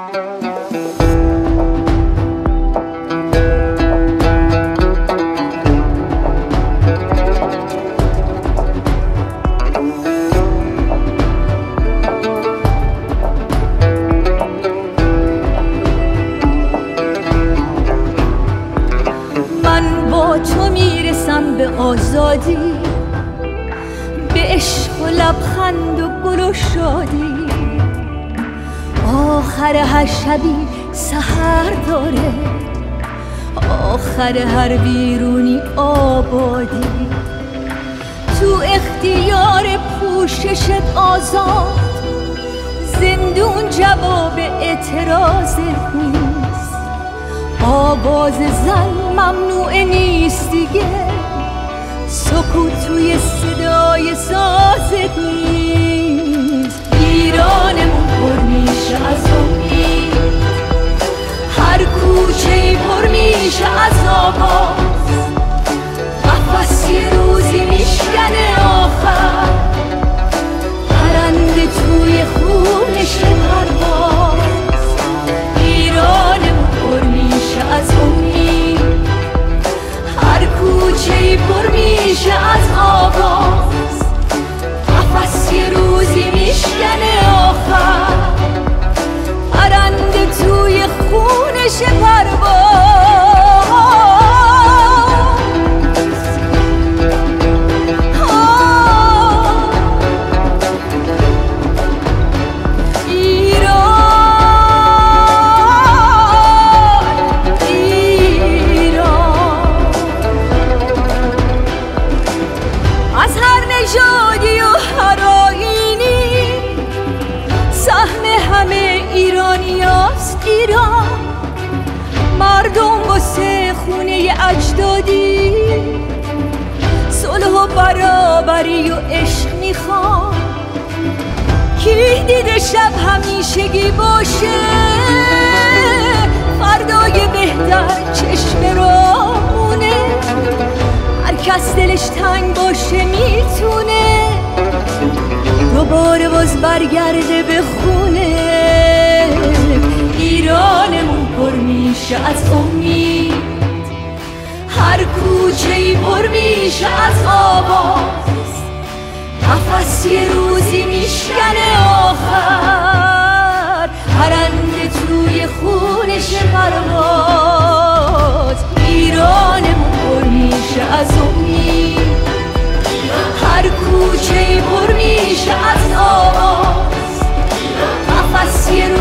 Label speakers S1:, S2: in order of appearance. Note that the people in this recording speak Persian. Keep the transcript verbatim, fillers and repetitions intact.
S1: تو میرسم به آزادی، به عشق و لبخند و گل و شادی. آخر هر شبی سحر داره، آخر هر بیرونی آبادی. تو اختیار پوششت آزاد، زندون جواب اعتراضت نیست. آواز زن ممنوع نیست دیگه، سکوت توی صدای سازت نیست. ایرانمون پر میشه از امید، هر کوچه‌ای پر میشه از آواز. قفس یه روزی میشکنه آخر، پرنده توی خونش پرواز. ایرانمون پر میشه از امید، هر کوچه‌ای پر میشه از آواز. قفس یه روزی میشکنه آخر، پرنده توی خونش پرواز. ایران مردم واسه خونه اجدادی، صلح و برابری و عشق میخوان. کی دیده شب همیشگی باشه، فردای بهتر چشم راهونه. هر کس دلش تنگ باشه میتونه دوباره باز برگرده به خونه. ایرانمون پر میشه از امید، هر کوچه‌ای پر میشه از آواز. قفس یه روزی میشکنه آخر، پرنده توی خونش پرواز. ایرانمون پر میشه از امید، هر کوچه‌ای پر میشه از آواز. قفس یه